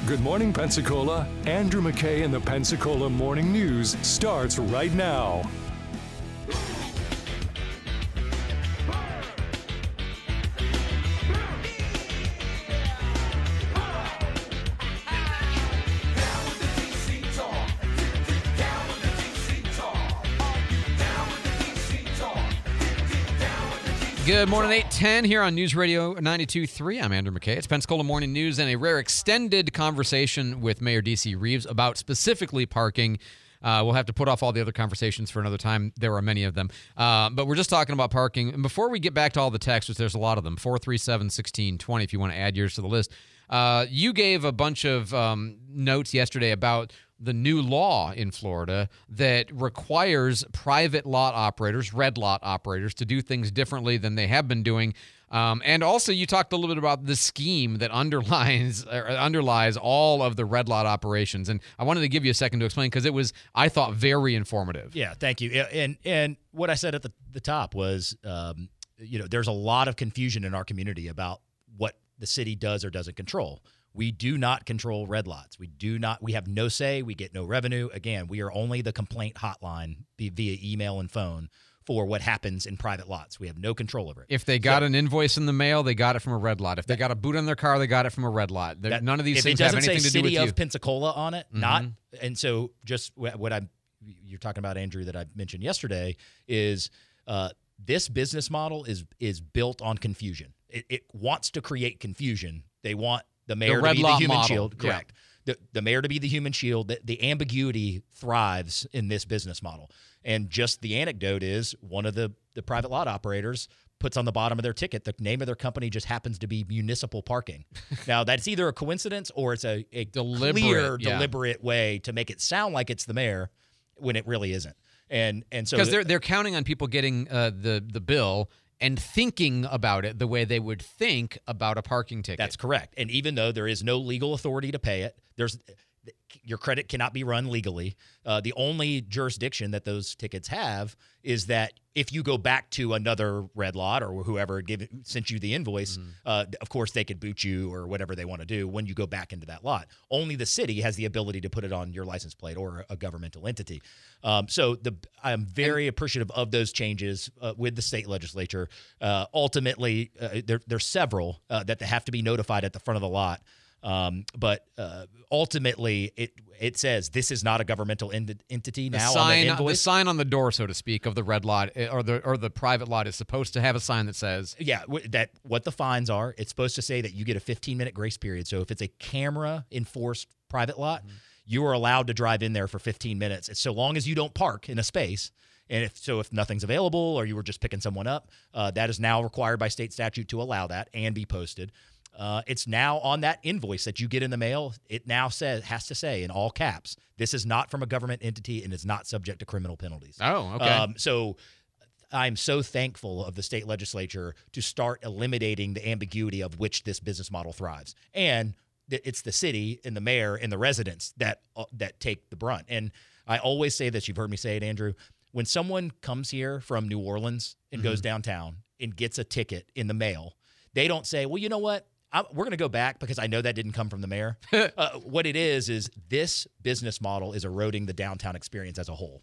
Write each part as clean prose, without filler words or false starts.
Good Morning Pensacola. Andrew McKay and the Pensacola Morning News starts right now. Good morning, 8:10 here on News Radio 92.3. I'm Andrew McKay. It's Pensacola Morning News and a rare extended conversation with Mayor D.C. Reeves about specifically parking. We'll have to put off all the other conversations for another time. There are many of them. But we're just talking about parking. And before we get back to all the texts, which there's a lot of them, 437-1620 if you want to add yours to the list. You gave a bunch of notes yesterday about the new law in Florida that requires private lot operators, red lot operators, to do things differently than they have been doing. And also you talked a little bit about the scheme that underlies all of the red lot operations. And I wanted to give you a second to explain because it was, I thought, very informative. Yeah, thank you. And what I said at the top was, there's a lot of confusion in our community about what the city does or doesn't control. We do not control red lots. We have no say. We get no revenue. Again, we are only the complaint hotline via email and phone for what happens in private lots. We have no control over it. If they got an invoice in the mail, they got it from a red lot. If they got a boot on their car, they got it from a red lot. None of these things have anything to do with you. It doesn't say City of Pensacola on it, and so just what you're talking about, Andrew, that I mentioned yesterday is this business model is built on confusion. It wants to create confusion. They want the mayor to be the human shield. Correct. Yeah. The mayor to be the human shield. The ambiguity thrives in this business model. And just the anecdote is one of the private lot operators puts on the bottom of their ticket, the name of their company just happens to be Municipal Parking. Now, that's either a coincidence or it's a deliberate way to make it sound like it's the mayor when it really isn't. And so because they're counting on people getting the bill and thinking about it the way they would think about a parking ticket. That's correct. And even though there is no legal authority to pay it, your credit cannot be run legally. The only jurisdiction that those tickets have is that if you go back to another red lot or whoever sent you the invoice, of course they could boot you or whatever they want to do when you go back into that lot. Only the city has the ability to put it on your license plate or a governmental entity. I'm very appreciative of those changes with the state legislature. Ultimately, there's several that have to be notified at the front of the lot. But ultimately, it says this is not a governmental entity now. The sign on the door, so to speak, of the red lot or the private lot is supposed to have a sign that says that what the fines are. It's supposed to say that you get a 15-minute grace period. So if it's a camera enforced private lot, you are allowed to drive in there for 15 minutes. It's so long as you don't park in a space. And if nothing's available or you were just picking someone up, that is now required by state statute to allow that and be posted. It's now on that invoice that you get in the mail. It now has to say in all caps, this is not from a government entity and is not subject to criminal penalties. Oh, okay. So I'm so thankful of the state legislature to start eliminating the ambiguity of which this business model thrives. And it's the city and the mayor and the residents that take the brunt. And I always say this, you've heard me say it, Andrew, when someone comes here from New Orleans and goes downtown and gets a ticket in the mail, they don't say, well, you know what? We're going to go back because I know that didn't come from the mayor. What it is this business model is eroding the downtown experience as a whole.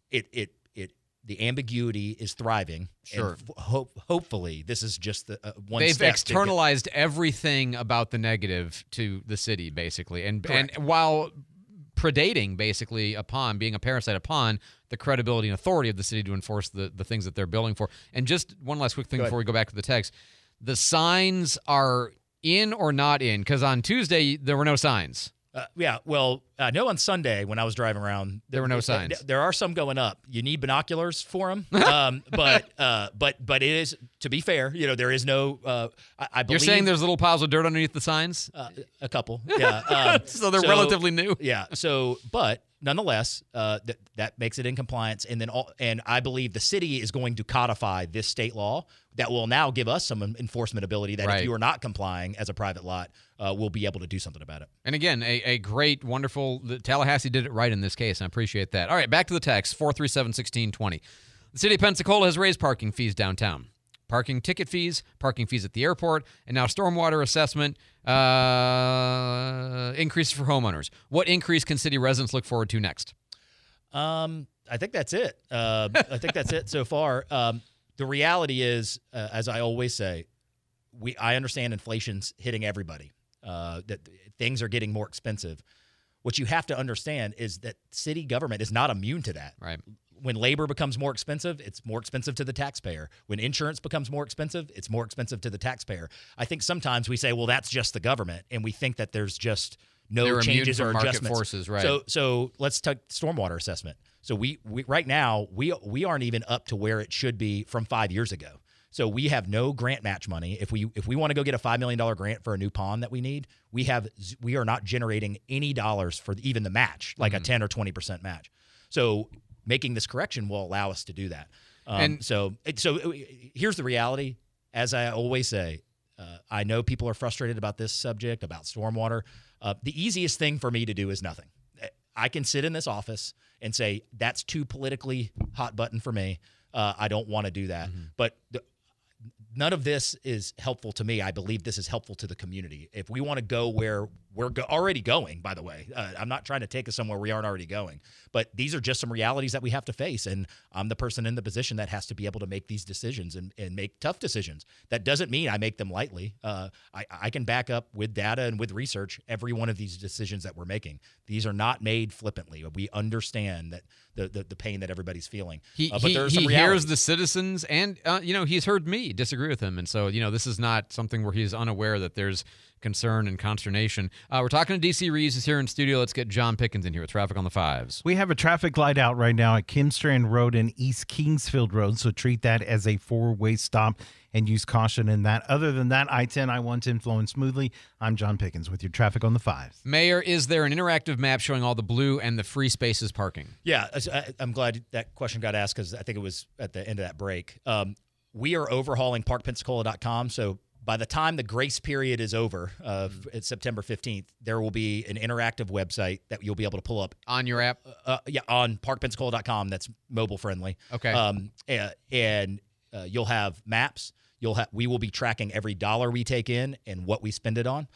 The ambiguity is thriving. Sure. And hopefully, this is just one They've step. externalized everything about the negative to the city, basically. And while predating, basically, upon being a parasite upon the credibility and authority of the city to enforce the things that they're billing for. And just one last quick thing before we go back to the text. The signs are in or not in? Because on Tuesday, there were no signs. I know on Sunday when I was driving around, there were no signs. There are some going up. You need binoculars for them, but it is, to be fair, there is no. I believe you're saying there's little piles of dirt underneath the signs. A couple, yeah. So they're relatively new. Yeah. So, but nonetheless, that makes it in compliance, and I believe the city is going to codify this state law that will now give us some enforcement ability that if you are not complying as a private lot, we'll be able to do something about it. And again, a great, wonderful, Tallahassee did it right in this case, and I appreciate that. All right, back to the text, 437-1620. The city of Pensacola has raised parking fees downtown. Parking ticket fees, parking fees at the airport, and now stormwater assessment increase for homeowners. What increase can city residents look forward to next? I think that's it. I think that's it so far. The reality is, as I always say, I understand inflation's hitting everybody, that things are getting more expensive. What you have to understand is that city government is not immune to that. Right. When labor becomes more expensive, it's more expensive to the taxpayer. When insurance becomes more expensive, it's more expensive to the taxpayer. I think sometimes we say, well, that's just the government, and we think that there's just no changes or market adjustments. Forces, right. So let's take stormwater assessment. So we right now we aren't even up to where it should be from 5 years ago. So we have no grant match money. If we want to go get a $5 million grant for a new pond that we need, we are not generating any dollars for even the match, like a 10 or 20% match. So making this correction will allow us to do that. So here's the reality. As I always say, I know people are frustrated about this subject, about stormwater. The easiest thing for me to do is nothing. I can sit in this office and say, that's too politically hot button for me. I don't want to do that. But none of this is helpful to me. I believe this is helpful to the community. If we want to go where we're already going, by the way, I'm not trying to take us somewhere we aren't already going, but these are just some realities that we have to face. And I'm the person in the position that has to be able to make these decisions and make tough decisions. That doesn't mean I make them lightly. I can back up with data and with research every one of these decisions that we're making. These are not made flippantly. We understand that the pain that everybody's feeling. But there are some he realities. hears the citizens, and he's heard me disagree with him, and so this is not something where he's unaware that there's concern and consternation. We're talking to DC Reeves is here in studio. Let's get John Pickens in here with traffic on the fives. We have a traffic light out right now at Kimstrand Road and East Kingsfield Road, so treat that as a four-way stop and use caution in that. Other than that, I-10, I-110 flowing smoothly. I'm John Pickens with your traffic on the fives. Mayor, is there an interactive map showing all the blue and the free spaces parking? Yeah, I'm glad that question got asked because I think it was at the end of that break. We are overhauling parkpensacola.com, so by the time the grace period is over, it's September 15th, there will be an interactive website that you'll be able to pull up. On your app? On parkpensacola.com that's mobile friendly. Okay. And you'll have maps. We will be tracking every dollar we take in and what we spend it on.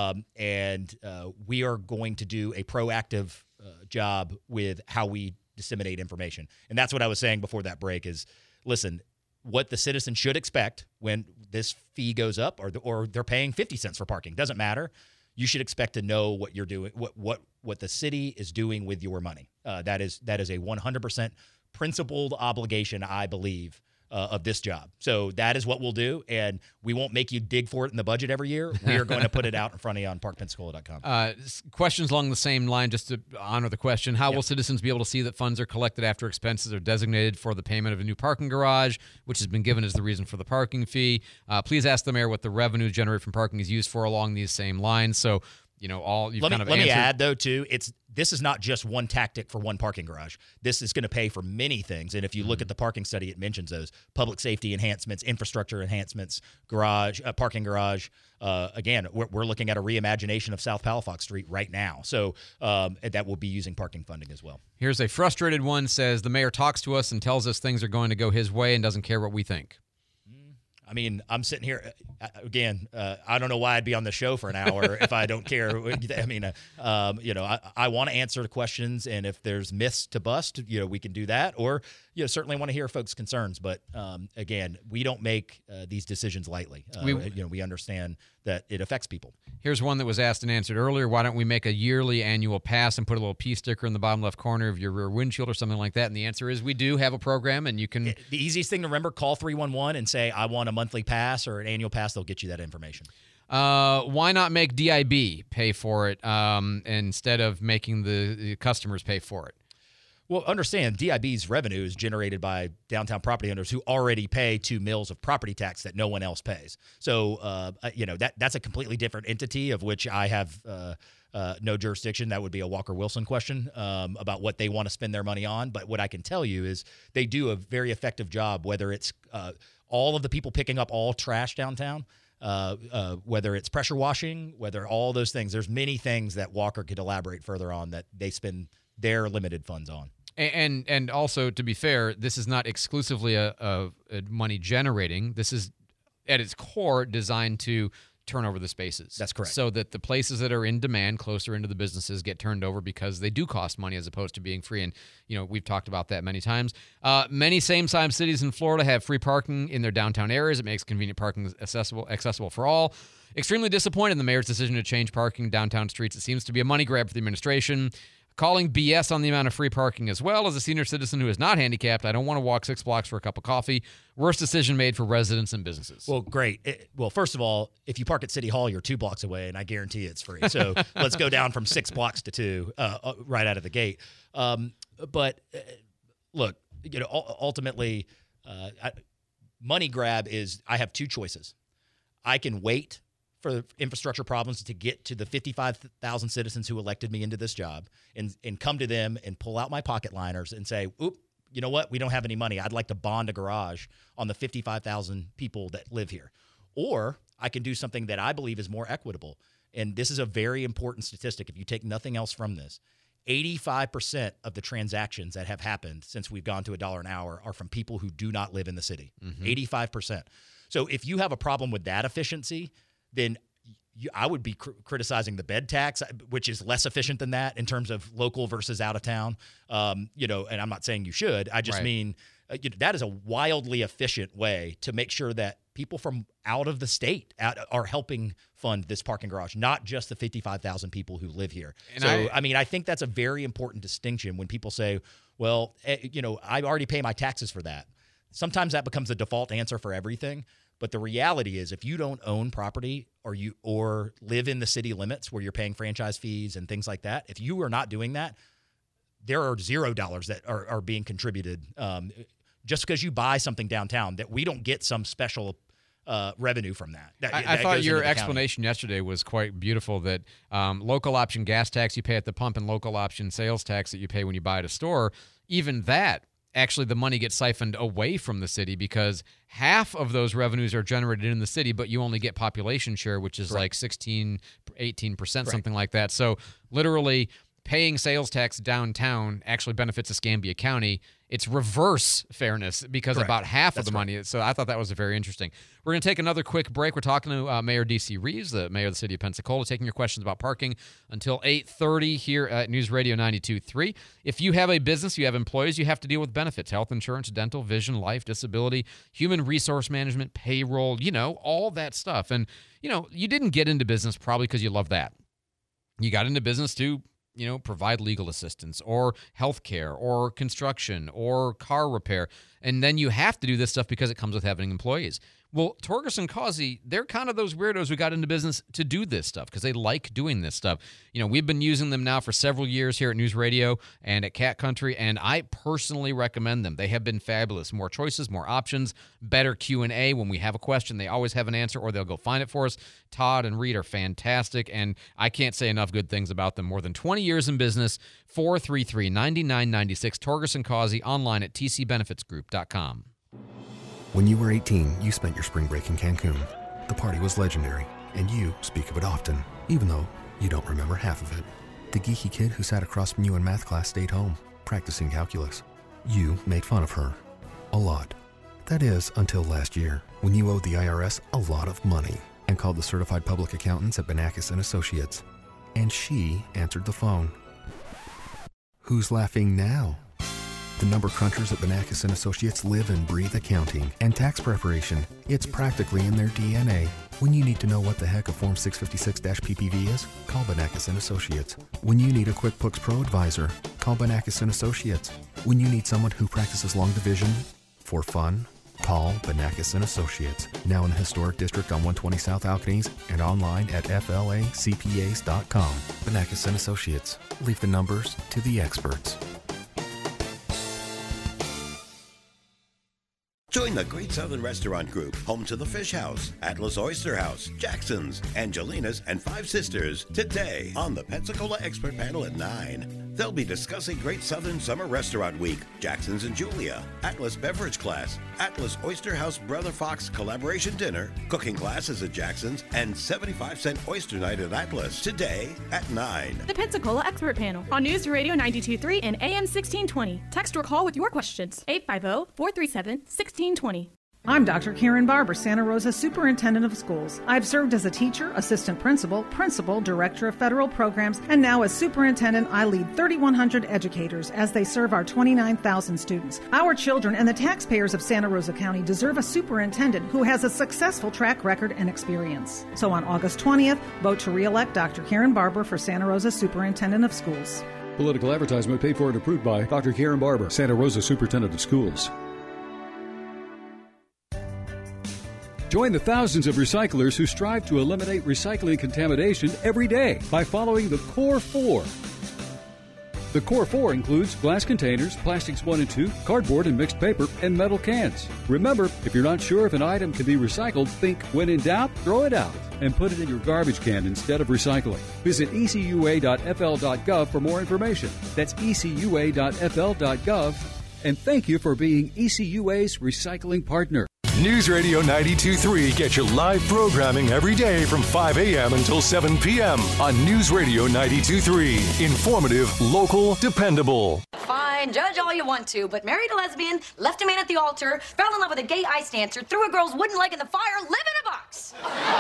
And we are going to do a proactive job with how we disseminate information. And that's what I was saying before that break is, listen, what the citizen should expect when this fee goes up or they're paying 50 cents for parking. Doesn't matter. You should expect to know what you're doing, what the city is doing with your money. That is a 100% principled obligation, I believe, of this job. So that is what we'll do, and we won't make you dig for it in the budget every year. We are going to put it out in front of you on parkpensacola.com. Questions along the same line, just to honor the question. How will citizens be able to see that funds are collected after expenses are designated for the payment of a new parking garage, which has been given as the reason for the parking fee? Please ask the mayor what the revenue generated from parking is used for along these same lines. So, let me add, though, too, this is not just one tactic for one parking garage. This is going to pay for many things. And if you look at the parking study, it mentions those public safety enhancements, infrastructure enhancements, parking garage. Again, we're looking at a reimagination of South Palafox Street right now. So that will be using parking funding as well. Here's a frustrated one, says the mayor talks to us and tells us things are going to go his way and doesn't care what we think. I mean, I'm sitting here again. I don't know why I'd be on the show for an hour if I don't care. I mean, I want to answer the questions, and if there's myths to bust, we can do that. Or, certainly want to hear folks' concerns. But again, we don't make these decisions lightly. We understand that it affects people. Here's one that was asked and answered earlier. Why don't we make a yearly annual pass and put a little P sticker in the bottom left corner of your rear windshield or something like that? And the answer is we do have a program, and you can. The easiest thing to remember: call 311 and say, "I want a monthly pass or an annual pass." They'll get you that information. Why not make DIB pay for it instead of making the customers pay for it? Well, understand, DIB's revenue is generated by downtown property owners who already pay 2 mills of property tax that no one else pays. So, that's a completely different entity of which I have no jurisdiction. That would be a Walker Wilson question about what they want to spend their money on. But what I can tell you is they do a very effective job, whether it's all of the people picking up all trash downtown, whether it's pressure washing, whether all those things. There's many things that Walker could elaborate further on that they spend their limited funds on. And also, to be fair, this is not exclusively a money generating. This is at its core designed to turn over the spaces. That's correct. So that the places that are in demand closer into the businesses get turned over because they do cost money as opposed to being free. And, we've talked about that many times. Many same-size cities in Florida have free parking in their downtown areas. It makes convenient parking accessible for all. Extremely disappointed in the mayor's decision to change parking downtown streets. It seems to be a money grab for the administration. Calling BS on the amount of free parking as well. As a senior citizen who is not handicapped, I don't want to walk 6 blocks for a cup of coffee. Worst decision made for residents and businesses. Well, great. Well, first of all, if you park at City Hall, you're 2 blocks away, and I guarantee it's free. So let's go down from 6 blocks to 2 right out of the gate. But look, ultimately, money grab is I have 2 choices. I can wait for infrastructure problems to get to the 55,000 citizens who elected me into this job and come to them and pull out my pocket liners and say, oop, you know what? We don't have any money. I'd like to bond a garage on the 55,000 people that live here. Or I can do something that I believe is more equitable. And this is a very important statistic. If you take nothing else from this, 85% of the transactions that have happened since we've gone to $1 an hour are from people who do not live in the city. 85%. So if you have a problem with that efficiency, then I would be criticizing the bed tax, which is less efficient than that in terms of local versus out of town. And I'm not saying you should. I just mean that is a wildly efficient way to make sure that people from out of the state are helping fund this parking garage, not just the 55,000 people who live here. And I think that's a very important distinction when people say, well, I already pay my taxes for that. Sometimes that becomes the default answer for everything. But the reality is, if you don't own property or live in the city limits where you're paying franchise fees and things like that, if you are not doing that, there are $0 that are being contributed just because you buy something downtown, that we don't get some special revenue from that. I thought your explanation yesterday was quite beautiful, that local option gas tax you pay at the pump and local option sales tax that you pay when you buy at a store, even that, actually the money gets siphoned away from the city because half of those revenues are generated in the city, but you only get population share, which is like 16, 18%, something like that. So literally paying sales tax downtown actually benefits Escambia County. It's reverse fairness because about half of the money. So I thought that was very interesting. We're going to take another quick break. We're talking to Mayor D.C. Reeves, the mayor of the city of Pensacola, taking your questions about parking until 8:30 here at News Radio 92.3. If you have a business, you have employees, you have to deal with benefits, health insurance, dental, vision, life, disability, human resource management, payroll, all that stuff. And, you didn't get into business probably because you love that. You got into business to provide legal assistance or healthcare or construction or car repair. And then you have to do this stuff because it comes with having employees. Well, Torgerson Causey, they're kind of those weirdos who got into business to do this stuff because they like doing this stuff. We've been using them now for several years here at News Radio and at Cat Country, and I personally recommend them. They have been fabulous. More choices, more options, better Q&A. When we have a question, they always have an answer, or they'll go find it for us. Todd and Reed are fantastic, and I can't say enough good things about them. More than 20 years in business. 433-9996. Torgerson Causey, online at tcbenefitsgroup.com. When you were 18, you spent your spring break in Cancun. The party was legendary, and you speak of it often, even though you don't remember half of it. The geeky kid who sat across from you in math class stayed home, practicing calculus. You made fun of her. A lot. That is, until last year, when you owed the IRS a lot of money and called the certified public accountants at Banakis & Associates. And she answered the phone. Who's laughing now? The number crunchers at Banakis & Associates live and breathe accounting and tax preparation. It's practically in their DNA. When you need to know what the heck a Form 656-PPV is, call Banakis & Associates. When you need a QuickBooks Pro advisor, call Banakis & Associates. When you need someone who practices long division for fun, call Banakis & Associates. Now in the historic district on 120 South Alcanese and online at flacpas.com. Banakis & Associates. Leave the numbers to the experts. Join the Great Southern Restaurant Group, home to the Fish House, Atlas Oyster House, Jackson's, Angelina's, and Five Sisters, today on the Pensacola Expert Panel at 9. They'll be discussing Great Southern Summer Restaurant Week, Jackson's and Julia, Atlas Beverage Class, Atlas Oyster House Brother Fox Collaboration Dinner, cooking classes at Jackson's, and 75-cent Oyster Night at Atlas, today at 9. The Pensacola Expert Panel on News Radio 92.3 and AM 1620. Text or call with your questions. 850-437-1620. I'm Dr. Karen Barber, Santa Rosa Superintendent of Schools. I've served as a teacher, assistant principal, director of federal programs, and now as superintendent, I lead 3,100 educators as they serve our 29,000 students. Our children and the taxpayers of Santa Rosa County deserve a superintendent who has a successful track record and experience. So on August 20th, vote to re-elect Dr. Karen Barber for Santa Rosa Superintendent of Schools. Political advertisement paid for and approved by Dr. Karen Barber, Santa Rosa Superintendent of Schools. Join the thousands of recyclers who strive to eliminate recycling contamination every day by following the Core 4. The Core 4 includes glass containers, plastics 1 and 2, cardboard and mixed paper, and metal cans. Remember, if you're not sure if an item can be recycled, think, when in doubt, throw it out and put it in your garbage can instead of recycling. Visit ecua.fl.gov for more information. That's ecua.fl.gov. And thank you for being ECUA's recycling partner. News Radio 92.3 gets you live programming every day from 5 a.m. until 7 p.m. on News Radio 92.3. Informative, local, dependable. Fine, judge all you want to, but married a lesbian, left a man at the altar, fell in love with a gay ice dancer, threw a girl's wooden leg in the fire, live in a box.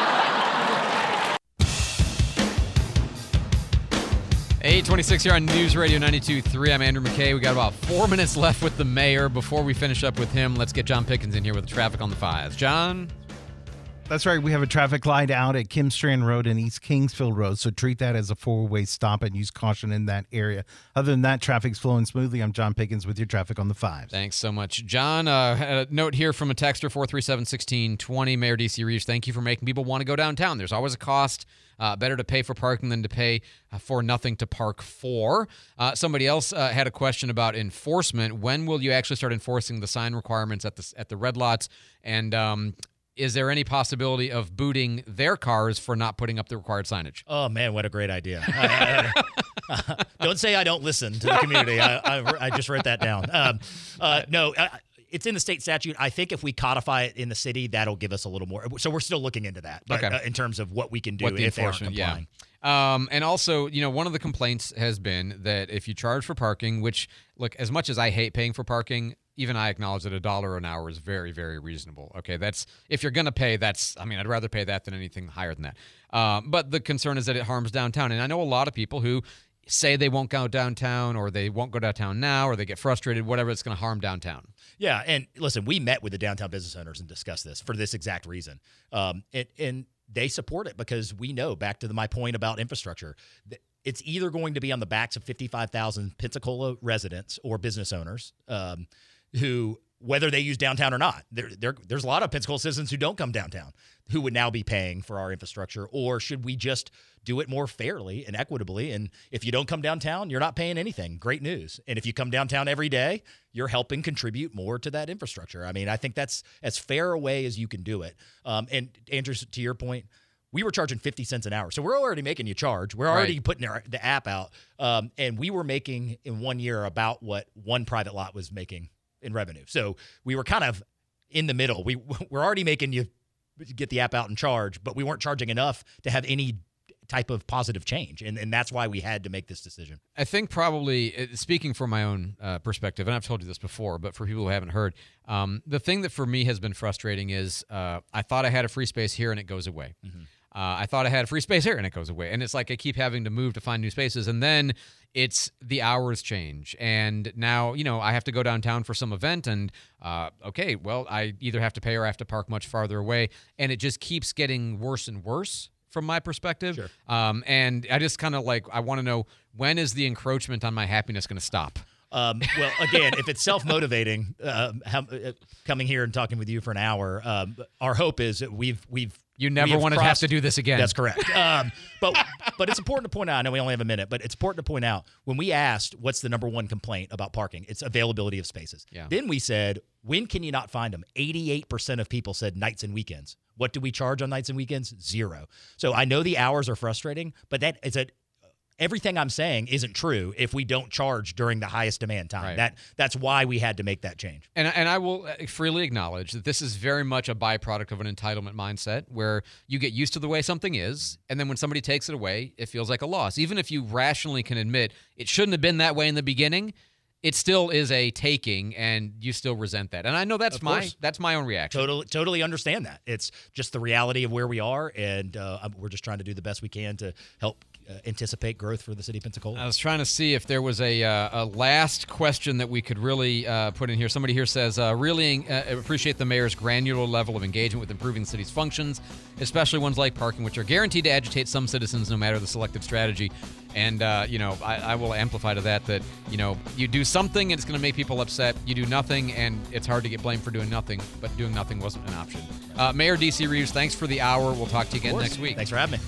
8:26 here on News Radio 92.3. I'm Andrew McKay. We got about 4 minutes left with the mayor. Before we finish up with him, let's get John Pickens in here with the traffic on the 5s. John? That's right. We have a traffic light out at Kim Strand Road and East Kingsfield Road, so treat that as a four-way stop and use caution in that area. Other than that, traffic's flowing smoothly. I'm John Pickens with your traffic on the 5s. Thanks so much, John. A note here from a texter, 437-1620. Mayor D.C. Reeves, thank you for making people want to go downtown. There's always a cost. Better to pay for parking than to pay for nothing to park for. Somebody else had a question about enforcement. When will you actually start enforcing the sign requirements at the red lots? And is there any possibility of booting their cars for not putting up the required signage? Oh, man, what a great idea. Don't say I don't listen to the community. I just wrote that down. No, it's in the state statute. I think if we codify it in the city, that'll give us a little more. So we're still looking into that, but in terms of what we can do if they aren't complying. Yeah. And also, one of the complaints has been that if you charge for parking, which, look, as much as I hate paying for parking, even I acknowledge that $1 an hour is very, very reasonable. Okay, that's if you're going to pay, I'd rather pay that than anything higher than that. But the concern is that it harms downtown. And I know a lot of people who say they won't go downtown or they won't go downtown now or they get frustrated, whatever, it's going to harm downtown. Yeah, and listen, we met with the downtown business owners and discussed this for this exact reason. And they support it because we know, back to my point about infrastructure, it's either going to be on the backs of 55,000 Pensacola residents or business owners who, whether they use downtown or not, there's a lot of Pensacola citizens who don't come downtown who would now be paying for our infrastructure. Or should we just do it more fairly and equitably? And if you don't come downtown, you're not paying anything. Great news. And if you come downtown every day, you're helping contribute more to that infrastructure. I mean, I think that's as fair a way as you can do it. And Andrew, to your point, we were charging 50 cents an hour. So we're already making you charge. We're already putting the app out. And we were making in 1 year about what one private lot was making in revenue. So we were kind of in the middle. We're already making you get the app out and charge, but we weren't charging enough to have any type of positive change. And that's why we had to make this decision. I think probably, speaking from my own perspective, and I've told you this before, but for people who haven't heard, the thing that for me has been frustrating is I thought I had a free space here and it goes away. Mm-hmm. I thought I had a free space here and it goes away. And it's like I keep having to move to find new spaces. And then it's the hours change. And now, I have to go downtown for some event and, okay, well, I either have to pay or I have to park much farther away. And it just keeps getting worse and worse from my perspective. Sure. And I just kind of I want to know, when is the encroachment on my happiness going to stop? Well, again, if it's self-motivating, coming here and talking with you for an hour, our hope is that you never want to have to do this again. That's correct. But it's important to point out, I know we only have a minute, but it's important to point out, when we asked what's the number one complaint about parking, it's availability of spaces. Yeah. Then we said, when can you not find them? 88% of people said nights and weekends. What do we charge on nights and weekends? 0. So I know the hours are frustrating, but that is everything I'm saying isn't true if we don't charge during the highest demand time. Right. That's why we had to make that change. And I will freely acknowledge that this is very much a byproduct of an entitlement mindset where you get used to the way something is, and then when somebody takes it away, it feels like a loss. Even if you rationally can admit it shouldn't have been that way in the beginning, it still is a taking, and you still resent that. And I know that's my own reaction. Totally understand that. It's just the reality of where we are, and we're just trying to do the best we can to help anticipate growth for the city of Pensacola. I was trying to see if there was a last question that we could really put in here. Somebody here says, really appreciate the mayor's granular level of engagement with improving the city's functions, especially ones like parking, which are guaranteed to agitate some citizens no matter the selective strategy. And, I will amplify to that, you do something and it's going to make people upset. You do nothing and it's hard to get blamed for doing nothing, but doing nothing wasn't an option. Mayor D.C. Reeves, thanks for the hour. We'll talk to you again next week. Thanks for having me.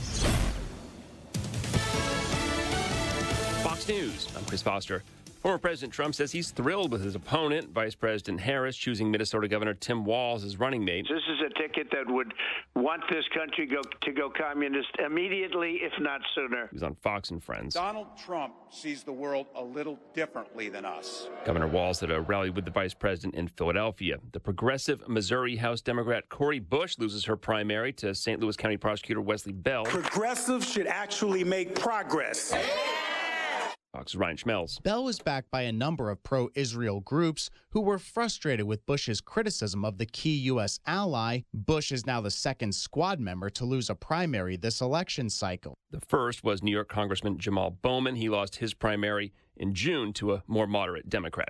Fox News, I'm Chris Foster. Former President Trump says he's thrilled with his opponent, Vice President Harris, choosing Minnesota Governor Tim Walz as running mate. This is a ticket that would want this country to go communist immediately, if not sooner. He was on Fox and Friends. Donald Trump sees the world a little differently than us. Governor Walz at a rally with the Vice President in Philadelphia. The progressive Missouri House Democrat Cori Bush loses her primary to St. Louis County Prosecutor Wesley Bell. Progressives should actually make progress. Fox's Ryan Schmelz. Bell was backed by a number of pro-Israel groups who were frustrated with Bush's criticism of the key U.S. ally. Bush is now the second squad member to lose a primary this election cycle. The first was New York Congressman Jamal Bowman. He lost his primary in June to a more moderate Democrat.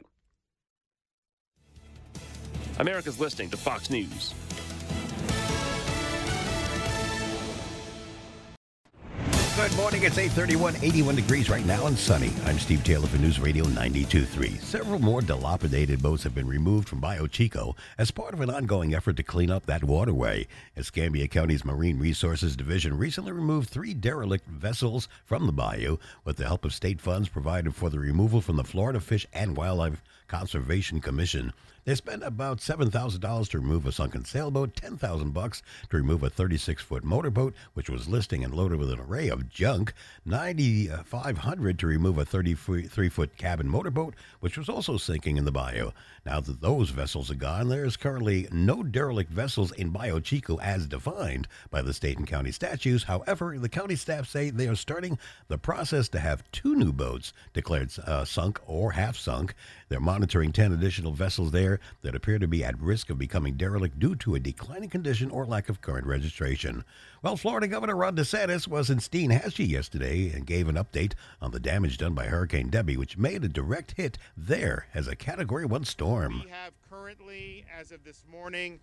America's listening to Fox News. Good morning. It's 8:31, 81 degrees right now and sunny. I'm Steve Taylor for News Radio 92.3. Several more dilapidated boats have been removed from Bayou Chico as part of an ongoing effort to clean up that waterway. Escambia County's Marine Resources Division recently removed 3 derelict vessels from the bayou with the help of state funds provided for the removal from the Florida Fish and Wildlife Conservation Commission. They spent about $7,000 to remove a sunken sailboat, $10,000 to remove a 36-foot motorboat, which was listing and loaded with an array of junk, $9,500 to remove a 33-foot cabin motorboat, which was also sinking in the bayou. Now that those vessels are gone, there is currently no derelict vessels in Bayou Chico as defined by the state and county statutes. However, the county staff say they are starting the process to have 2 new boats declared sunk or half sunk. They're monitoring 10 additional vessels there that appear to be at risk of becoming derelict due to a declining condition or lack of current registration. Well, Florida Governor Ron DeSantis was in Steinhatchee yesterday and gave an update on the damage done by Hurricane Debbie, which made a direct hit there as a Category 1 storm. We have currently, as of this morning,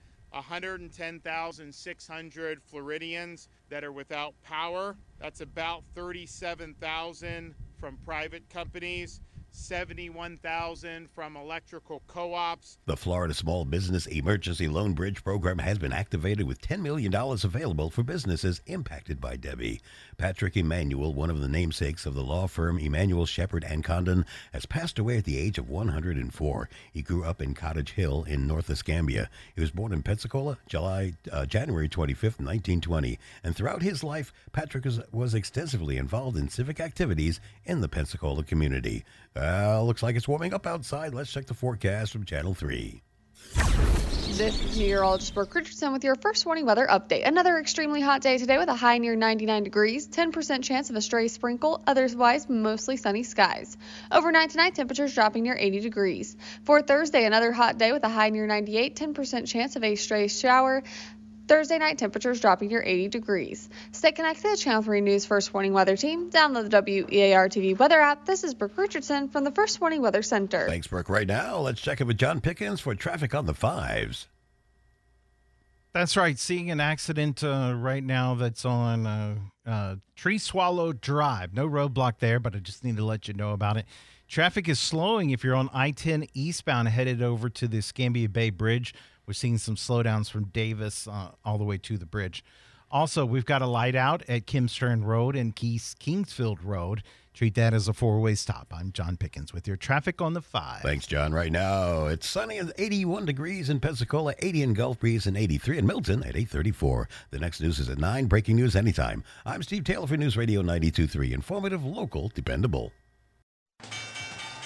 110,600 Floridians that are without power. That's about 37,000 from private companies, 71,000 from electrical co-ops. The Florida Small Business Emergency Loan Bridge Program has been activated with $10 million available for businesses impacted by Debbie. Patrick Emanuel, one of the namesakes of the law firm Emanuel, Shepherd & Condon, has passed away at the age of 104. He grew up in Cottage Hill in North Escambia. He was born in Pensacola, January 25th, 1920. And throughout his life, Patrick was extensively involved in civic activities in the Pensacola community. Looks like it's warming up outside. Let's check the forecast from Channel 3. This is meteorologist Brooke Richardson with your first warning weather update. Another extremely hot day today with a high near 99 degrees, 10% chance of a stray sprinkle, otherwise mostly sunny skies. Overnight tonight, temperatures dropping near 80 degrees. For Thursday, another hot day with a high near 98, 10% chance of a stray shower. Thursday night, temperatures dropping near 80 degrees. Stay connected to the Channel 3 News First Warning Weather Team. Download the WEAR TV weather app. This is Brooke Richardson from the First Warning Weather Center. Thanks, Brooke. Right now, let's check in with John Pickens for traffic on the 5s. That's right. Seeing an accident right now that's on Tree Swallow Drive. No roadblock there, but I just need to let you know about it. Traffic is slowing if you're on I-10 eastbound headed over to the Escambia Bay Bridge. We're seeing some slowdowns from Davis all the way to the bridge. Also, we've got a light out at Kim Stern Road and Kingsfield Road. Treat that as a 4-way stop. I'm John Pickens with your traffic on the 5. Thanks, John. Right now, it's sunny and 81 degrees in Pensacola, 80 in Gulf Breeze, and 83 in Milton at 8:34. The next news is at 9. Breaking news anytime. I'm Steve Taylor for News Radio 92.3. Informative, local, dependable.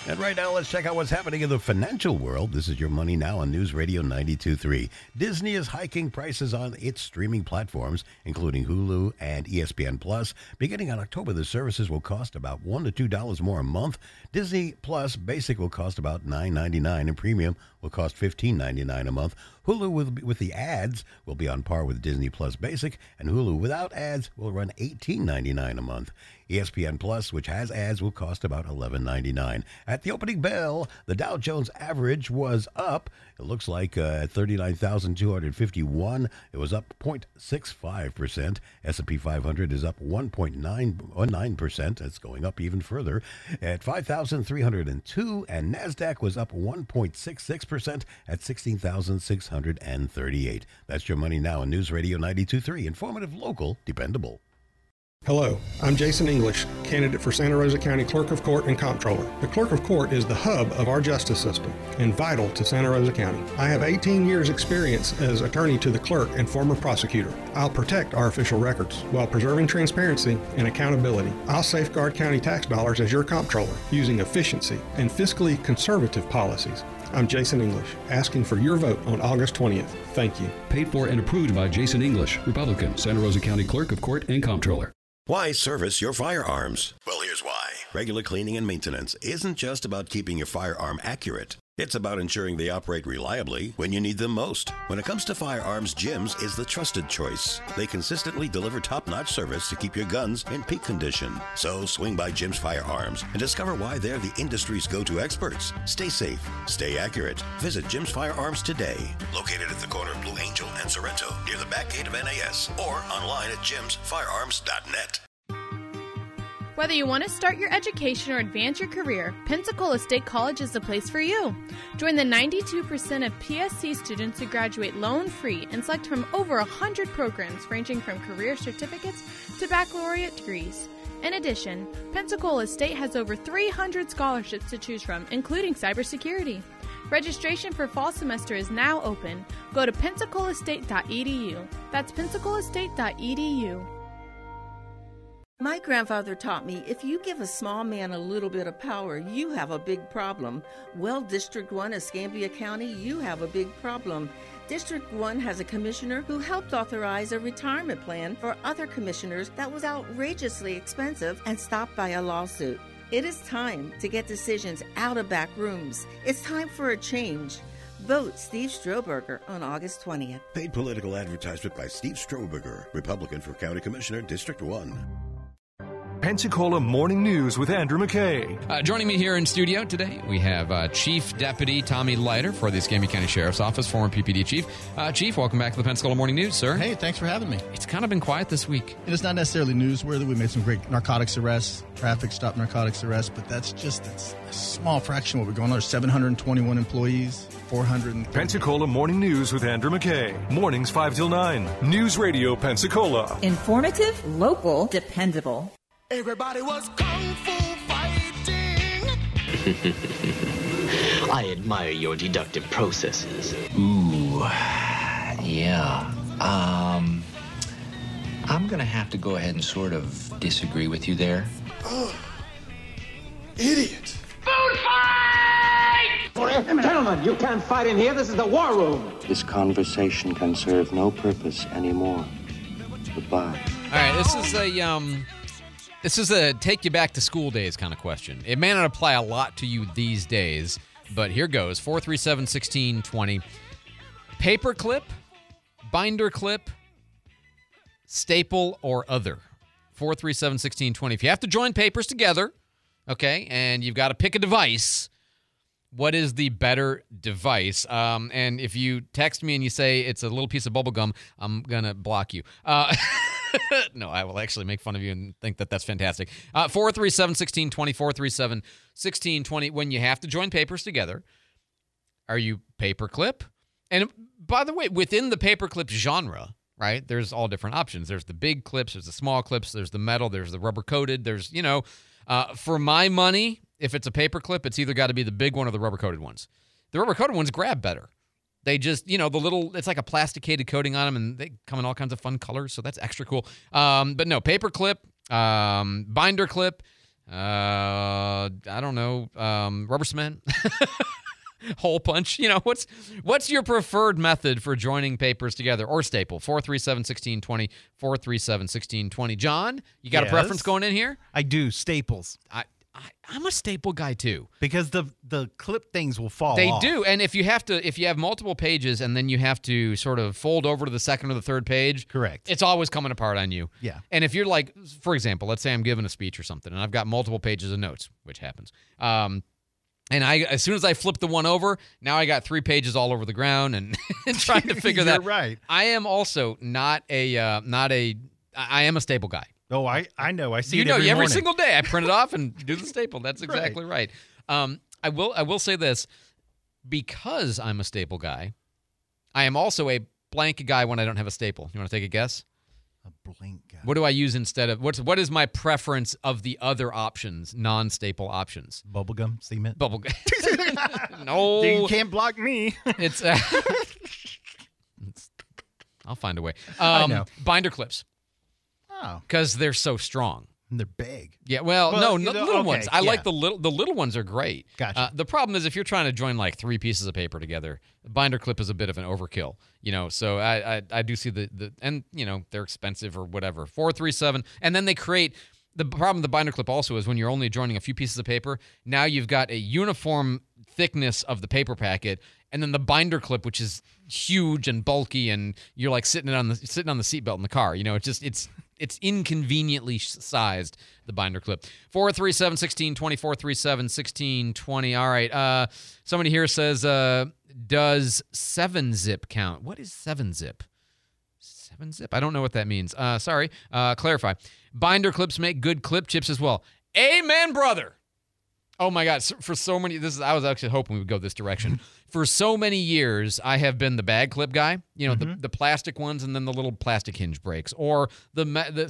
And right now, let's check out what's happening in the financial world. This is Your Money Now on News Radio 92.3. Disney is hiking prices on its streaming platforms, including Hulu and ESPN Plus. Beginning on October, the services will cost about $1 to $2 more a month. Disney Plus Basic will cost about $9.99, and Premium will cost $15.99 a month. Hulu with the ads will be on par with Disney Plus Basic, and Hulu without ads will run $18.99 a month. ESPN Plus, which has ads, will cost about $11.99. At the opening bell, the Dow Jones average was up. It looks like at 39,251. It was up 0.65%. S&P 500 is up 1.9%. That's going up even further at 5,302. And NASDAQ was up 1.66% at 16,638. That's Your Money Now on News Radio 92.3. Informative, local, dependable. Hello, I'm Jason English, candidate for Santa Rosa County Clerk of Court and Comptroller. The Clerk of Court is the hub of our justice system and vital to Santa Rosa County. I have 18 years experience as attorney to the clerk and former prosecutor. I'll protect our official records while preserving transparency and accountability. I'll safeguard county tax dollars as your comptroller using efficiency and fiscally conservative policies. I'm Jason English, asking for your vote on August 20th. Thank you. Paid for and approved by Jason English, Republican, Santa Rosa County Clerk of Court and Comptroller. Why service your firearms? Well, here's why. Regular cleaning and maintenance isn't just about keeping your firearm accurate. It's about ensuring they operate reliably when you need them most. When it comes to firearms, Jim's is the trusted choice. They consistently deliver top-notch service to keep your guns in peak condition. So swing by Jim's Firearms and discover why they're the industry's go-to experts. Stay safe, stay accurate. Visit Jim's Firearms today. Located at the corner of Blue Angel and Sorrento, near the back gate of NAS, or online at jimsfirearms.net. Whether you want to start your education or advance your career, Pensacola State College is the place for you. Join the 92% of PSC students who graduate loan-free and select from over 100 programs ranging from career certificates to baccalaureate degrees. In addition, Pensacola State has over 300 scholarships to choose from, including cybersecurity. Registration for fall semester is now open. Go to pensacolaState.edu. That's pensacolaState.edu. My grandfather taught me if you give a small man a little bit of power, you have a big problem. Well, District 1 Escambia County, you have a big problem. District 1 has a commissioner who helped authorize a retirement plan for other commissioners that was outrageously expensive and stopped by a lawsuit. It is time to get decisions out of back rooms. It's time for a change. Vote Steve Strohberger on August 20th. Paid political advertisement by Steve Strohberger, Republican for County Commissioner, District 1. Pensacola Morning News with Andrew McKay. Joining me here in studio today, we have Chief Deputy Tommy Leiter for the Escambia County Sheriff's Office, former PPD Chief. Chief, welcome back to the Pensacola Morning News, sir. Hey, thanks for having me. It's kind of been quiet this week. It's not necessarily newsworthy. We made some great narcotics arrests, traffic stop narcotics arrests, but that's a small fraction of what we're going on. There's 721 employees, 400. Pensacola Morning News with Andrew McKay. Mornings 5 till 9. News Radio Pensacola. Informative, local, dependable. Everybody was kung fu fighting. I admire your deductive processes. Ooh, yeah. I'm gonna have to go ahead and sort of disagree with you there. Oh, idiot. Food fight! Gentlemen, you can't fight in here. This is the war room. This conversation can serve no purpose anymore. Goodbye. All right, This is a take you back to school days kind of question. It may not apply a lot to you these days, but here goes. 437-1620. Paper clip, binder clip, staple, or other. 437-1620. If you have to join papers together, okay, and you've got to pick a device, what is the better device? And if you text me and you say it's a little piece of bubble gum, I'm going to block you. No, I will actually make fun of you and think that that's fantastic. 437-1620, 437-1620. When you have to join papers together, are you paperclip? And by the way, within the paperclip genre, right, there's all different options. There's the big clips, there's the small clips, there's the metal, there's the rubber coated, there's, for my money, if it's a paperclip, it's either got to be the big one or the rubber coated ones. The rubber coated ones grab better. They just, it's like a plasticated coating on them, and they come in all kinds of fun colors, so that's extra cool. But no, paper clip, binder clip, I I don't know, rubber cement, hole punch. What's your preferred method for joining papers together or staple? 437-1620, 437-1620. John, you got a preference going in here? I do. Staples. I'm a staple guy too. Because the clip things will fall They off. do. And if you have multiple pages and then you have to sort of fold over to the second or the third page, correct, it's always coming apart on you. Yeah. And if you're like, for example, let's say I'm giving a speech or something and I've got multiple pages of notes, which happens. And as soon as I flip the one over, now I got 3 pages all over the ground and trying to figure that. You're right. I am also I am a staple guy. Oh, I know. I see it every morning. single day. I print it off and do the staple. That's exactly right. I will say this, because I'm a staple guy, I am also a blank guy when I don't have a staple. You want to take a guess? A blank guy. What do I use instead of what is my preference of the other options, non-staple options? Bubblegum, cement. Bubblegum. No. You can't block me. I'll find a way. I know. Binder clips. Oh. Because they're so strong. And they're big. Yeah, no, little ones. I like the little ones are great. Gotcha. The problem is if you're trying to join like 3 pieces of paper together, the binder clip is a bit of an overkill. So I do see and they're expensive or whatever. 437, and then they create. The problem with the binder clip also is when you're only joining a few pieces of paper, now you've got a uniform thickness of the paper packet, and then the binder clip, which is huge and bulky, and you're like sitting on the seatbelt in the car. It's inconveniently sized, the binder clip. 437-1620, 437-1620. All right. Somebody here says, does 7-zip count? What is 7-zip? 7-zip? I don't know what that means. Sorry. Clarify. Binder clips make good clip chips as well. Amen, brother. Oh my God! For so many, I was actually hoping we would go this direction. For so many years, I have been the bag clip guy. The plastic ones, and then the little plastic hinge breaks, or they're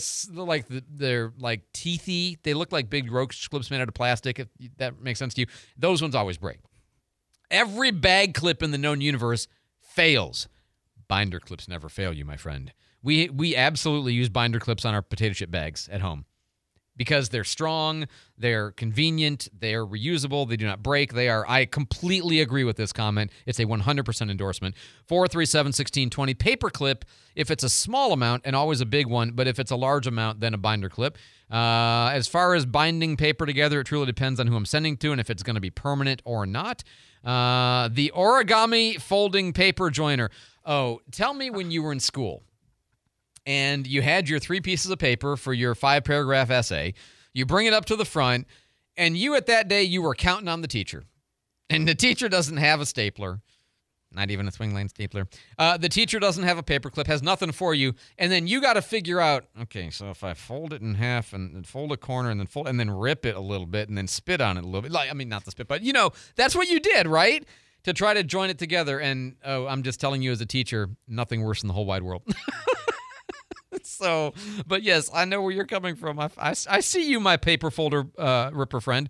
like teethy. They look like big roach clips made out of plastic. If that makes sense to you, those ones always break. Every bag clip in the known universe fails. Binder clips never fail you, my friend. We absolutely use binder clips on our potato chip bags at home. Because they're strong, they're convenient, they're reusable, they do not break. I completely agree with this comment. It's a 100% endorsement. 437-1620, paper clip, if it's a small amount, and always a big one, but if it's a large amount, then a binder clip. As far as binding paper together, it truly depends on who I'm sending to and if it's going to be permanent or not. The origami folding paper joiner. Oh, tell me when you were in school and you had your 3 pieces of paper for your 5-paragraph essay. You bring it up to the front, and you at that day, you were counting on the teacher. And the teacher doesn't have a stapler, not even a swing lane stapler. The teacher doesn't have a paper clip, has nothing for you, and then you got to figure out, okay, so if I fold it in half and fold a corner and then rip it a little bit and then spit on it a little bit. Not the spit, but that's what you did, right? To try to join it together. And I'm just telling you as a teacher, nothing worse in the whole wide world. So, but yes, I know where you're coming from. I see you, my paper folder ripper friend.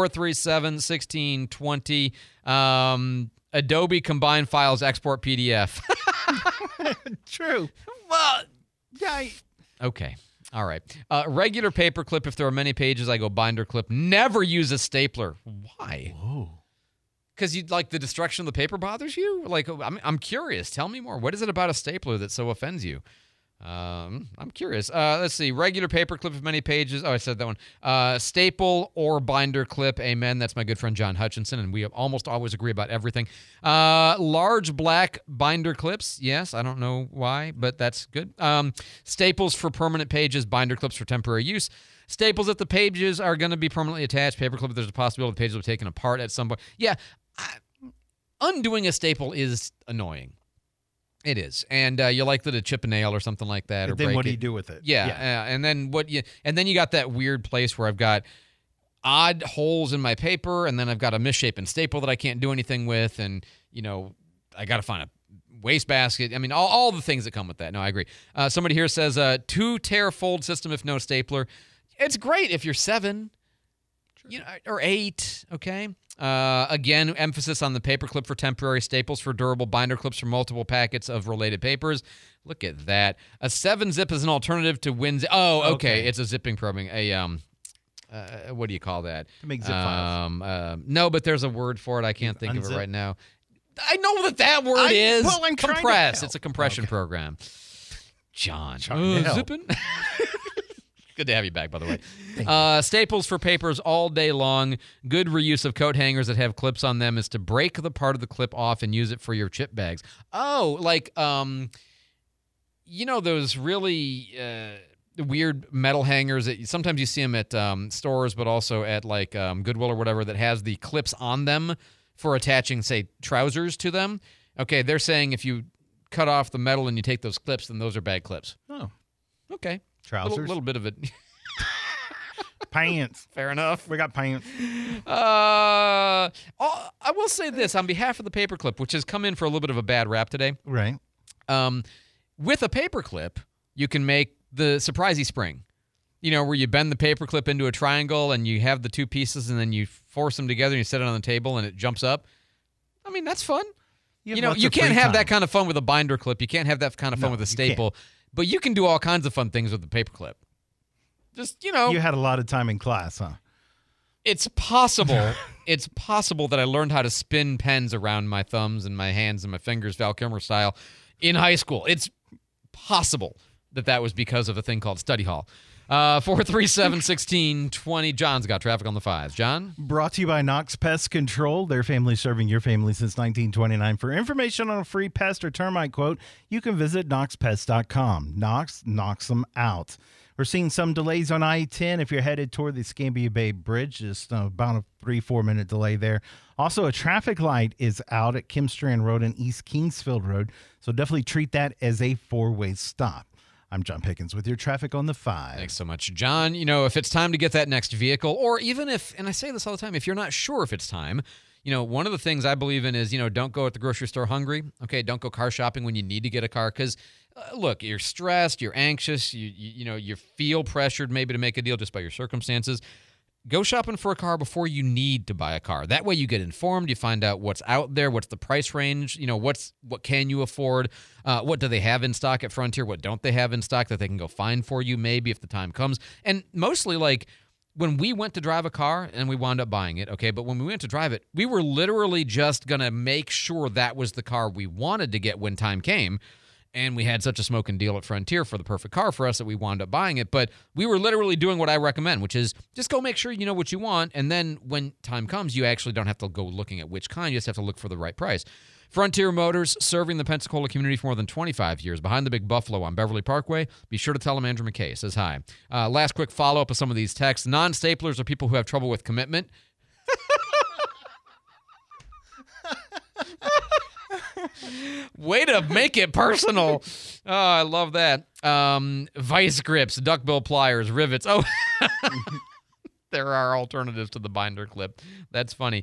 437-1620. Adobe Combine Files Export PDF. True. Well, yeah. Okay. All right. Regular paper clip. If there are many pages, I go binder clip. Never use a stapler. Why? Whoa. Because the destruction of the paper bothers you? I'm curious. Tell me more. What is it about a stapler that so offends you? I'm curious. Let's see. Regular paper clip of many pages. Oh, I said that one. Staple or binder clip. Amen. That's my good friend John Hutchinson, and we almost always agree about everything. Large black binder clips. Yes, I don't know why, but that's good. Staples for permanent pages. Binder clips for temporary use. Staples if the pages are going to be permanently attached. Paper clip if there's a possibility the pages will be taken apart at some point. Yeah, undoing a staple is annoying. It is, and you like to chip a nail or something like that, or then break what do it. you do with it? Yeah. And then you got that weird place where I've got odd holes in my paper, and then I've got a misshapen staple that I can't do anything with, and I got to find a wastebasket. I mean, all the things that come with that. No, I agree. Somebody here says 2-tear fold system if no stapler. It's great if you're 7, or 8. Okay. Again, emphasis on the paper clip for temporary, staples for durable, binder clips for multiple packets of related papers. Look at that. A 7-zip is an alternative to WinZip. Oh, okay. It's a zipping probing. what do you call that? To make zip files. No, but there's a word for it. I can't think of it right now. I know that word is well, I'm trying to compress. help. It's a compression program. John. Help. Zipping. Good to have you back, by the way. Staples for papers all day long. Good reuse of coat hangers that have clips on them is to break the part of the clip off and use it for your chip bags. Oh, like, those really weird metal hangers that sometimes you see them at stores, but also at like Goodwill or whatever, that has the clips on them for attaching, say, trousers to them. Okay, they're saying if you cut off the metal and you take those clips, then those are bad clips. Oh. Okay. Trousers? A little bit of it. Pants. Fair enough. We got pants. I will say this on behalf of the paperclip, which has come in for a little bit of a bad rap today. Right. With a paperclip, you can make the surprisey spring. Where you bend the paperclip into a triangle and you have the two pieces and then you force them together and you set it on the table and it jumps up. I mean, that's fun. You can't have that kind of fun with a binder clip. You can't have that kind of fun with a staple. But you can do all kinds of fun things with the paperclip. Just, You had a lot of time in class, huh? It's possible. It's possible that I learned how to spin pens around my thumbs and my hands and my fingers, Val Kilmer style, in high school. It's possible that was because of a thing called study hall. 437-1620. John's got traffic on the 5s. John? Brought to you by Knox Pest Control. Their family serving your family since 1929. For information on a free pest or termite quote, you can visit knoxpest.com. Knox knocks them out. We're seeing some delays on I-10 if you're headed toward the Escambia Bay Bridge. Just about a 3-4 minute delay there. Also, a traffic light is out at Kim Strand Road and East Kingsfield Road, so definitely treat that as a 4-way stop. I'm John Pickens with your traffic on the 5. Thanks so much, John. If it's time to get that next vehicle, or even if, and I say this all the time, if you're not sure if it's time, one of the things I believe in is, don't go at the grocery store hungry. Okay, don't go car shopping when you need to get a car because, look, you're stressed, you're anxious, you feel pressured maybe to make a deal just by your circumstances. Go shopping for a car before you need to buy a car. That way you get informed, you find out what's out there, what's the price range, what can you afford, what do they have in stock at Frontier, what don't they have in stock that they can go find for you maybe if the time comes. And mostly like when we went to drive a car and we wound up buying it, okay, but when we went to drive it, we were literally just going to make sure that was the car we wanted to get when time came. And we had such a smoking deal at Frontier for the perfect car for us that we wound up buying it. But we were literally doing what I recommend, which is just go make sure you know what you want. And then when time comes, you actually don't have to go looking at which kind. You just have to look for the right price. Frontier Motors, serving the Pensacola community for more than 25 years, behind the Big Buffalo on Beverly Parkway. Be sure to tell them Andrew McKay says hi. Last quick follow-up of some of these texts. Non-staplers are people who have trouble with commitment. Way to make it personal. Oh, I love that. Vice grips, duckbill pliers, rivets. Oh, there are alternatives to the binder clip. That's funny.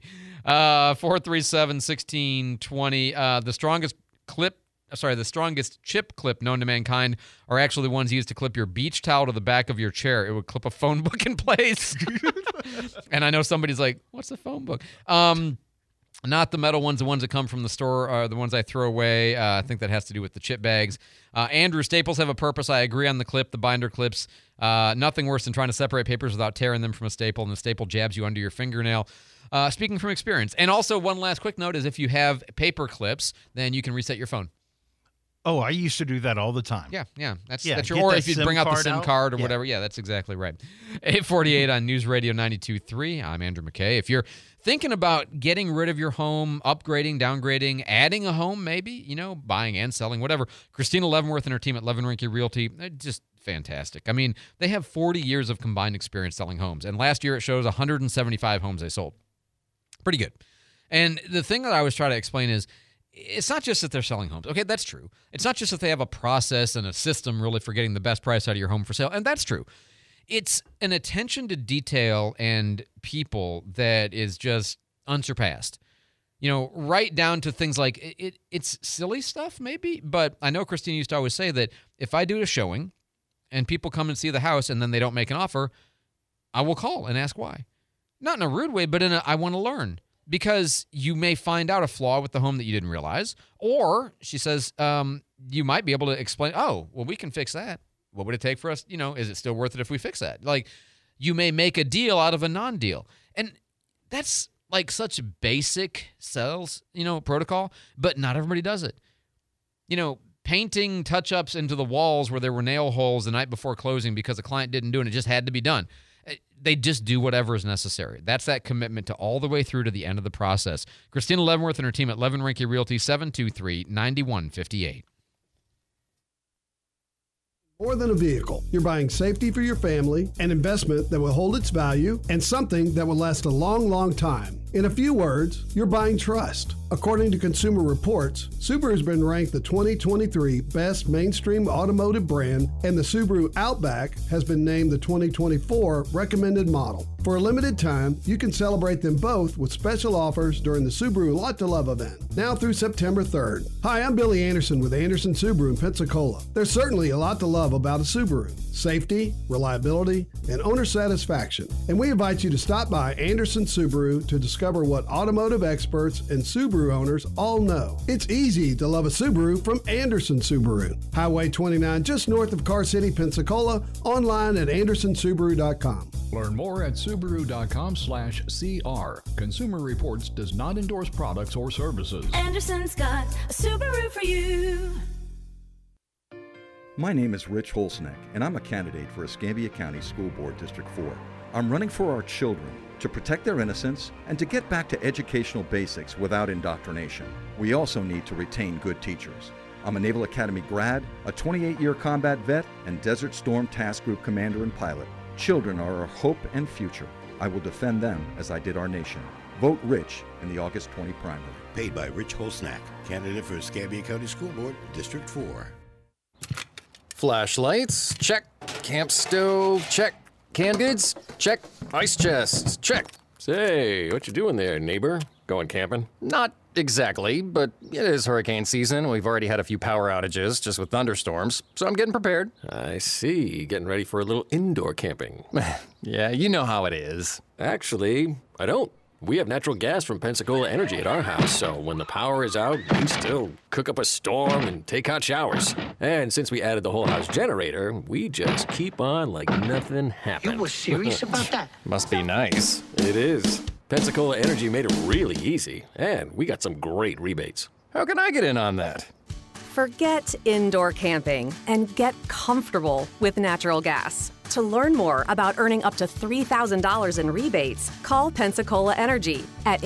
437-1620. The strongest chip clip known to mankind are actually the ones used to clip your beach towel to the back of your chair. It would clip a phone book in place. And I know somebody's like, what's a phone book? Not the metal ones, the ones that come from the store are the ones I throw away. I think that has to do with the chip bags. Andrew, staples have a purpose. I agree on the clip, the binder clips. Nothing worse than trying to separate papers without tearing them from a staple, and the staple jabs you under your fingernail. Speaking from experience. And also, one last quick note is if you have paper clips, then you can reset your phone. Oh, I used to do that all the time. Yeah. That's your, or if you bring out the SIM card or whatever. Yeah, that's exactly right. 848 on News Radio 92.3. I'm Andrew McKay. If you're thinking about getting rid of your home, upgrading, downgrading, adding a home maybe, buying and selling, whatever, Christina Leavenworth and her team at Leavenrinky Realty, just fantastic. I mean, they have 40 years of combined experience selling homes. And last year it shows 175 homes they sold. Pretty good. And the thing that I always try to explain is, it's not just that they're selling homes. Okay, that's true. It's not just that they have a process and a system really for getting the best price out of your home for sale, and that's true. It's an attention to detail and people that is just unsurpassed. Right down to things like, it's silly stuff maybe, but I know Christine used to always say that if I do a showing and people come and see the house and then they don't make an offer, I will call and ask why. Not in a rude way, but in a I want to learn. Because you may find out a flaw with the home that you didn't realize. Or, she says, you might be able to explain, oh, well, we can fix that. What would it take for us? Is it still worth it if we fix that? Like, you may make a deal out of a non-deal. And that's like such basic sales, protocol, but not everybody does it. Painting touch-ups into the walls where there were nail holes the night before closing because the client didn't do it and it just had to be done. They just do whatever is necessary. That's that commitment to all the way through to the end of the process. Christina Leavenworth and her team at Levin Rinke Realty, 723-9158. More than a vehicle, you're buying safety for your family, an investment that will hold its value, and something that will last a long, long time. In a few words, you're buying trust. According to Consumer Reports, Subaru has been ranked the 2023 best mainstream automotive brand, and the Subaru Outback has been named the 2024 recommended model. For a limited time, you can celebrate them both with special offers during the Subaru Lot to Love event, now through September 3rd. Hi, I'm Billy Anderson with Anderson Subaru in Pensacola. There's certainly a lot to love about a Subaru. Safety, reliability, and owner satisfaction. And we invite you to stop by Anderson Subaru to discover what automotive experts and Subaru owners all know. It's easy to love a Subaru from Anderson Subaru. Highway 29 just north of Car City, Pensacola, online at andersonsubaru.com. Learn more at Subaru.com/CR. Consumer Reports does not endorse products or services. Anderson's got a Subaru for you. My name is Rich Holsneck, and I'm a candidate for Escambia County School Board District 4. I'm running for our children to protect their innocence and to get back to educational basics without indoctrination. We also need to retain good teachers. I'm a Naval Academy grad, a 28-year combat vet, and Desert Storm Task Group commander and pilot. Children are our hope and future. I will defend them as I did our nation. Vote Rich in the August 20 primary. Paid by Rich Holsnack, candidate for Escambia County School Board, District 4. Flashlights, check. Camp stove, check. Canned goods, check. Ice chest, check. Say, what you doing there, neighbor? Going camping? Not exactly, but it is hurricane season. We've already had a few power outages just with thunderstorms, so I'm getting prepared. I see. Getting ready for a little indoor camping. Yeah, you know how it is. Actually, I don't. We have natural gas from Pensacola Energy at our house, so when the power is out, we still cook up a storm and take hot showers. And since we added the whole house generator, we just keep on like nothing happened. You were serious about that? Must be nice. It is. Pensacola Energy made it really easy, and we got some great rebates. How can I get in on that? Forget indoor camping and get comfortable with natural gas. To learn more about earning up to $3,000 in rebates, call Pensacola Energy at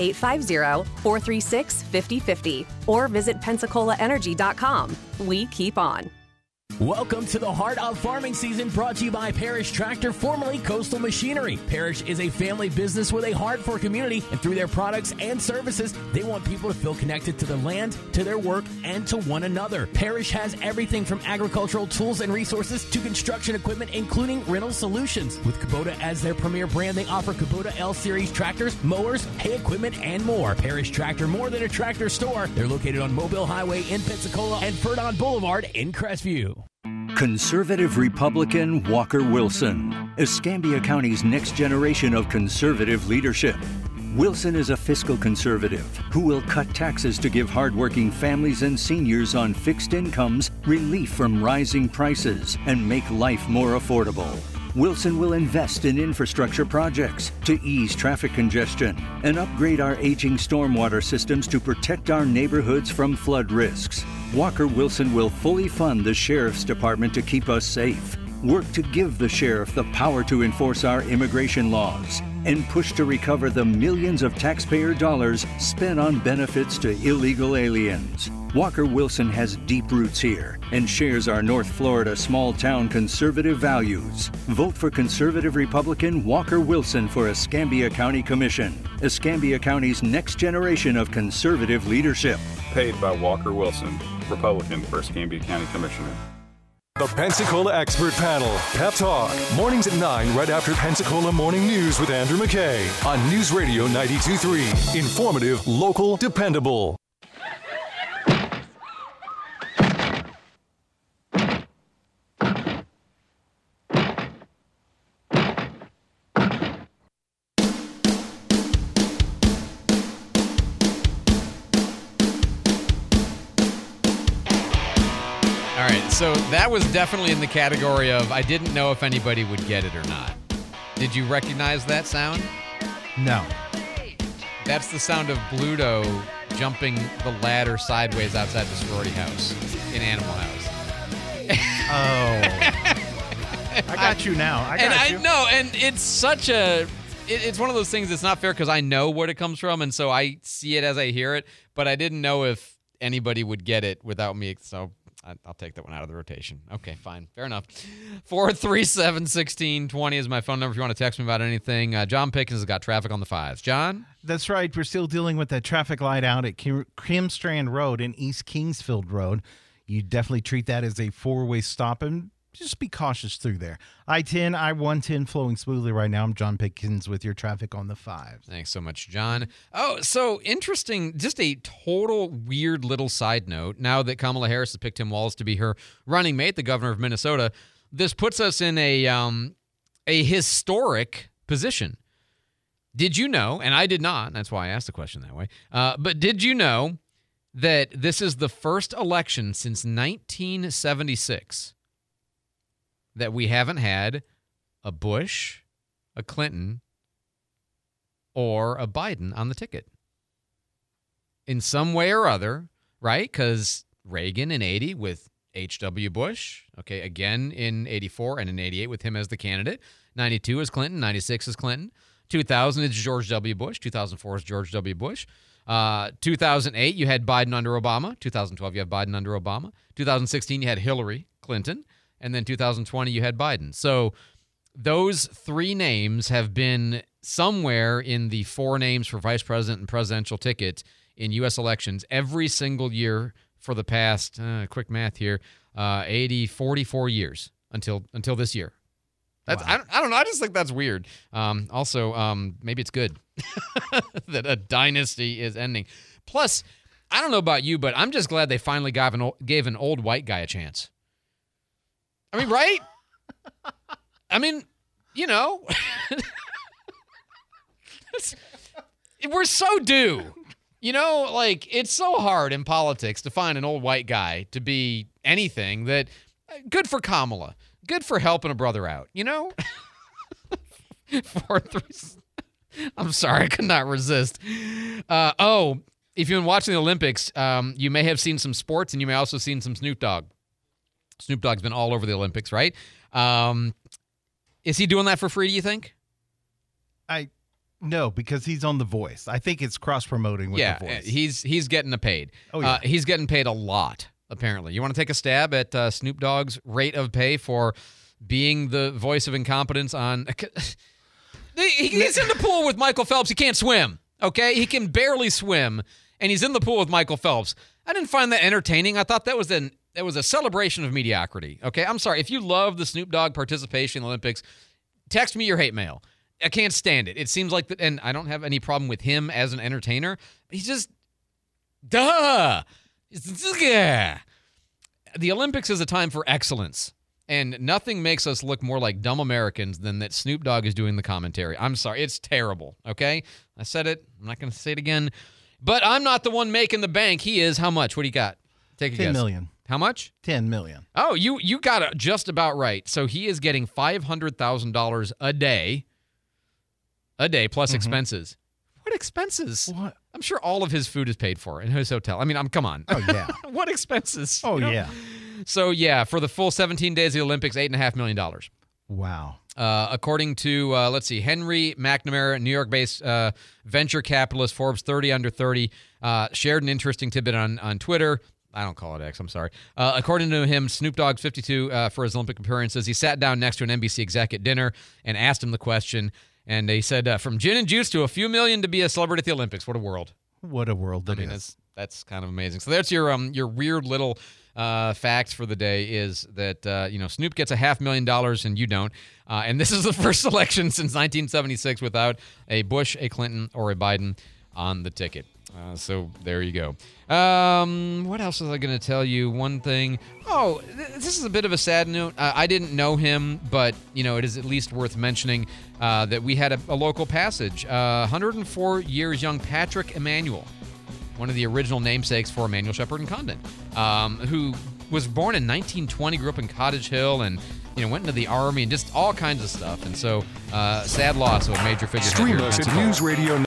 850-436-5050 or visit PensacolaEnergy.com. We keep on. Welcome to the heart of farming season, brought to you by Parrish Tractor, formerly Coastal Machinery. Parrish is a family business with a heart for community, and through their products and services, they want people to feel connected to the land, to their work, and to one another. Parrish has everything from agricultural tools and resources to construction equipment, including rental solutions. With Kubota as their premier brand, they offer Kubota L-Series tractors, mowers, hay equipment, and more. Parrish Tractor, more than a tractor store. They're located on Mobile Highway in Pensacola and Ferdon Boulevard in Crestview. Conservative Republican Walker Wilson, Escambia County's next generation of conservative leadership. Wilson is a fiscal conservative who will cut taxes to give hardworking families and seniors on fixed incomes relief from rising prices and make life more affordable. Wilson will invest in infrastructure projects to ease traffic congestion and upgrade our aging stormwater systems to protect our neighborhoods from flood risks. Walker Wilson will fully fund the Sheriff's Department to keep us safe, work to give the Sheriff the power to enforce our immigration laws, and push to recover the millions of taxpayer dollars spent on benefits to illegal aliens. Walker Wilson has deep roots here and shares our North Florida small-town conservative values. Vote for conservative Republican Walker Wilson for Escambia County Commission, Escambia County's next generation of conservative leadership. Paid by Walker Wilson, Republican for Escambia County Commissioner. The Pensacola Expert Panel, Pep Talk, mornings at 9 right after Pensacola Morning News with Andrew McKay on News Radio 92.3. Informative, local, dependable. So that was definitely in the category of I didn't know if anybody would get it or not. Did you recognize that sound? No. That's the sound of Bluto jumping the ladder sideways outside the sorority house in Animal House. I got you now. I know, and it's such a... It's one of those things that's not fair because I know where it comes from, and so I see it as I hear it, but I didn't know if anybody would get it without me, so I'll take that one out of the rotation. Okay, fine. Fair enough. 437-1620 is my phone number if you want to text me about anything. John Pickens has got traffic on the 5s. John? That's right. We're still dealing with that traffic light out at Kimstrand Road and East Kingsfield Road. You definitely treat that as a four-way stop and just be cautious through there. I-10, I-110 flowing smoothly right now. I'm John Pickens with your traffic on the 5s. Thanks so much, John. Oh, so interesting. Just a total weird little side note. Now that Kamala Harris has picked Tim Walz to be her running mate, the governor of Minnesota, this puts us in a historic position. Did you know, and I did not, that's why I asked the question that way, but did you know that this is the first election since 1976 that we haven't had a Bush, a Clinton, or a Biden on the ticket? In some way or other, right? Because Reagan in 80 with H.W. Bush, okay, again in 84 and in 88 with him as the candidate. 92 is Clinton, 96 is Clinton. 2000 is George W. Bush. 2004 is George W. Bush. 2008, you had Biden under Obama. 2012, you had Biden under Obama. 2016, you had Hillary Clinton. And then 2020, you had Biden. So those three names have been somewhere in the four names for vice president and presidential ticket in U.S. elections every single year for the past, quick math here, 44 years until this year. That's, wow. I don't know. I just think that's weird. Also, maybe it's good that a dynasty is ending. Plus, I don't know about you, but I'm just glad they finally gave an old white guy a chance. I mean, right? I mean, you know, we're so due. You know, like, it's so hard in politics to find an old white guy to be anything that good for Kamala, good for helping a brother out, you know? 4-3. I'm sorry, I could not resist. If you've been watching the Olympics, you may have seen some sports and you may also seen some Snoop Dogg. Snoop Dogg's been all over the Olympics, right? Is he doing that for free, do you think? No, because he's on The Voice. I think it's cross-promoting with The Voice. He's getting paid. Oh, yeah. He's getting paid a lot, apparently. You want to take a stab at Snoop Dogg's rate of pay for being the voice of incompetence on... He's in the pool with Michael Phelps. He can't swim, okay? He can barely swim, and he's in the pool with Michael Phelps. I didn't find that entertaining. I thought that was a celebration of mediocrity, okay? I'm sorry. If you love the Snoop Dogg participation in the Olympics, text me your hate mail. I can't stand it. It seems like that, and I don't have any problem with him as an entertainer. He's just, The Olympics is a time for excellence, and nothing makes us look more like dumb Americans than that Snoop Dogg is doing the commentary. I'm sorry. It's terrible, okay? I said it. I'm not going to say it again. But I'm not the one making the bank. He is. How much? What do you got? Take a guess. $10 million. How much? $10 million. Oh, you got it just about right. So he is getting $500,000 a day plus expenses. What expenses? What? I'm sure all of his food is paid for in his hotel. I mean, come on. Oh, yeah. What expenses? Oh, yeah. So, yeah, for the full 17 days of the Olympics, $8.5 million. Wow. According to, Henry McNamara, New York-based venture capitalist, Forbes 30 Under 30, shared an interesting tidbit on Twitter. I don't call it X, I'm sorry. According to him, Snoop Dogg's 52 for his Olympic appearances. He sat down next to an NBC exec at dinner and asked him the question, and he said, from gin and juice to a few million to be a celebrity at the Olympics. What a world. What a world that is. That's kind of amazing. So that's your weird little facts for the day is that, Snoop gets $500,000 and you don't. And this is the first election since 1976 without a Bush, a Clinton, or a Biden on the ticket. So there you go. What else was I going to tell you? One thing. Oh, this is a bit of a sad note. I didn't know him, but, it is at least worth mentioning that we had a local passage. 104 years young Patrick Emanuel, one of the original namesakes for Emanuel Shepard and Condon, who was born in 1920, grew up in Cottage Hill, and, went into the Army and just all kinds of stuff. And so, sad loss of a major figure. Stream us at News Radio